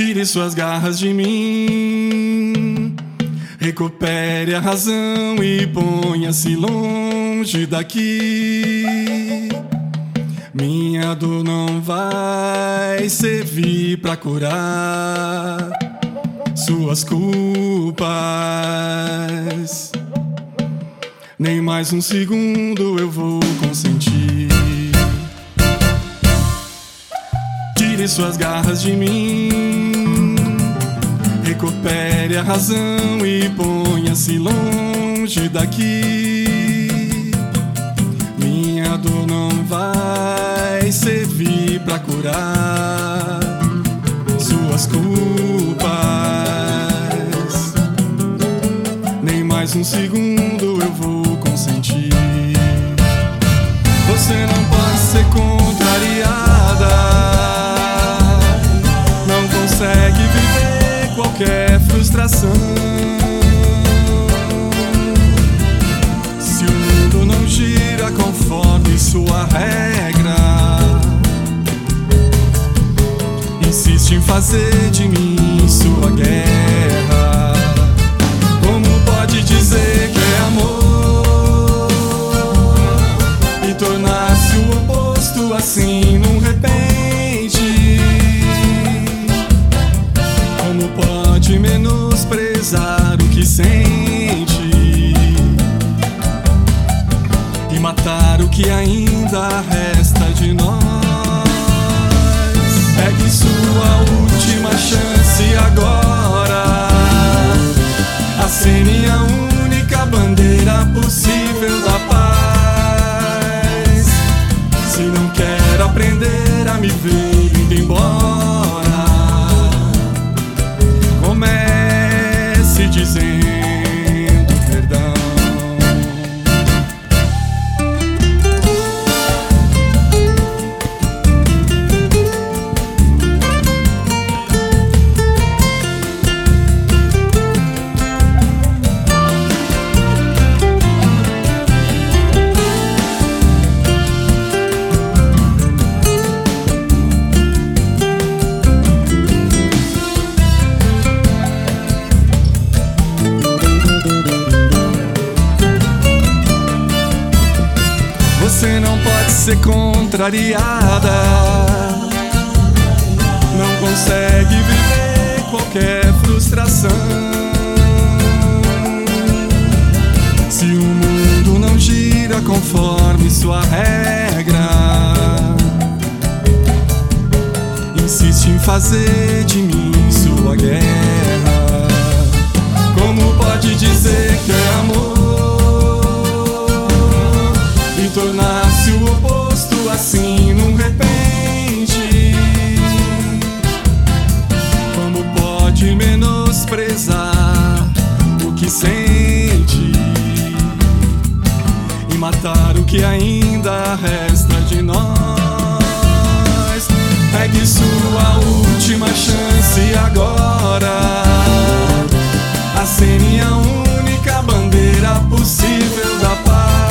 Tire suas garras de mim, recupere a razão e ponha-se longe daqui. Minha dor não vai servir pra curar suas culpas. Nem mais um segundo eu vou consentir. Tire suas garras de mim, recupere a razão e ponha-se longe daqui. Minha dor não vai servir pra curar suas culpas. Nem mais um segundo eu vou consentir. Você não pode ser contrariada, não consegue viver qualquer frustração. Se o mundo não gira conforme sua regra, insiste em fazer de mim sua guerra. Como pode dizer que é amor e tornar-se o oposto assim num repente? Como pode menosprezar o que sente e matar o que ainda resta de nós? Pegue sua última chance agora, acene a única bandeira possível da paz. Se não quer aprender a me ver indo embora, comece dizendo perdão. Você não pode ser contrariada, não consegue viver qualquer frustração. Se o mundo não gira conforme sua regra, insiste em fazer de mim sua guerra. Como pode dizer que é amor e tornar-se o oposto assim num repente? Como pode menosprezar o que sente e matar o que ainda resta de nós? Pegue sua última chance agora, acene a única bandeira possível da paz.